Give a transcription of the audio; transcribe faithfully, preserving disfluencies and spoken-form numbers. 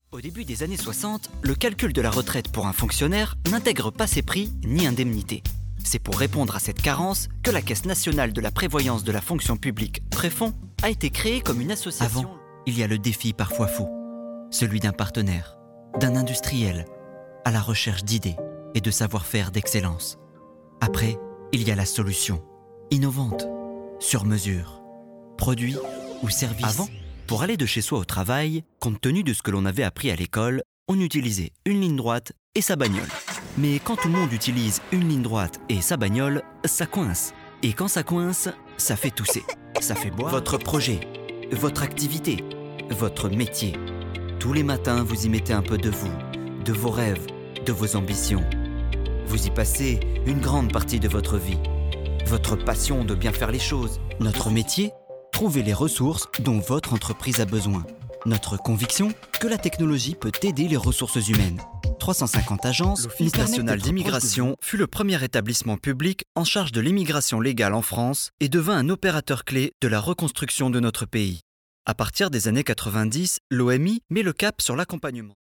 Au début des années soixante, le calcul de la retraite pour un fonctionnaire n'intègre pas ses prix ni indemnités. C'est pour répondre à cette carence que la Caisse nationale de la prévoyance de la fonction publique, Préfonds, a été créée comme une association. Avant, il y a le défi parfois fou, celui d'un partenaire, d'un industriel, à la recherche d'idées et de savoir-faire d'excellence. Après, il y a la solution, innovante, sur mesure, produit ou service. Avant, pour aller de chez soi au travail, compte tenu de ce que l'on avait appris à l'école, on utilisait une ligne droite et sa bagnole. Mais quand tout le monde utilise une ligne droite et sa bagnole, ça coince. Et quand ça coince, ça fait tousser. Ça fait boire. Votre projet, votre activité, votre métier. Tous les matins, vous y mettez un peu de vous, de vos rêves, de vos ambitions. Vous y passez une grande partie de votre vie. Votre passion de bien faire les choses. Notre métier ? Trouver les ressources dont votre entreprise a besoin. Notre conviction que la technologie peut aider les ressources humaines. trois cent cinquante agences, l'Office national d'immigration fut le premier établissement public en charge de l'immigration légale en France et devint un opérateur clé de la reconstruction de notre pays. À partir des années quatre-vingt-dix, l'O M I met le cap sur l'accompagnement.